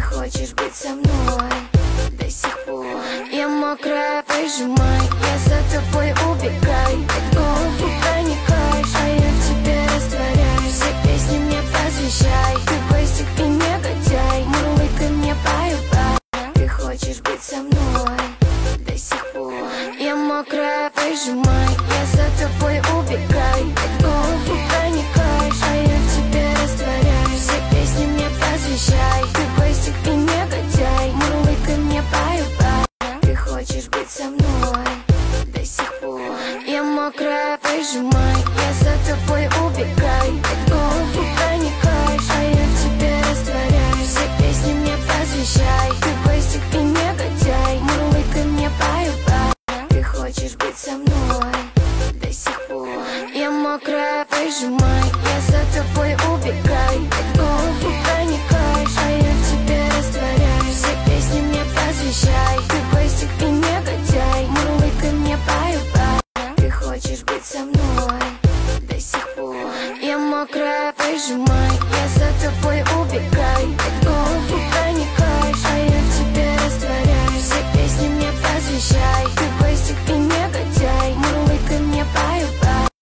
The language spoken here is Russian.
хочешь быть со мной до сих пор. Я мокрая, прижимай, я за тобой убегай. Под голову проникаешь, а я в тебе растворяюсь. Все песни мне посвящай, ты бейсик и негодяй. Мурлыкай мне, баю-бай. Ты хочешь быть со мной до сих пор. Я мокрая, прижимай, я за тобой убегай. Под голову проникаешь, а я в тебе растворяюсь. Все песни мне посвящай, ты бейсик и негодяй. Мурлыкай мне, баю-бай. Ты хочешь быть со мной до сих пор. Я мокрая, прижимай, я за тобой убегай. Под голову проникаешь, а я в тебе растворяюсь. Все песни мне посвящай, ты бейсик и негодяй. Мурлыкай мне, баю-бай. Ты хочешь быть со мной до сих пор. Я мокрая, прижимай, я за тобой убегай. Под голову проникаешь, а я в тебе растворяюсь. Все песни мне посвящай, ты бейсик и негодяй. Мурлыкай мне, баю-бай. Ты хочешь быть со мной до сих пор. Я мокрая, прижимай, я за тобой убегай.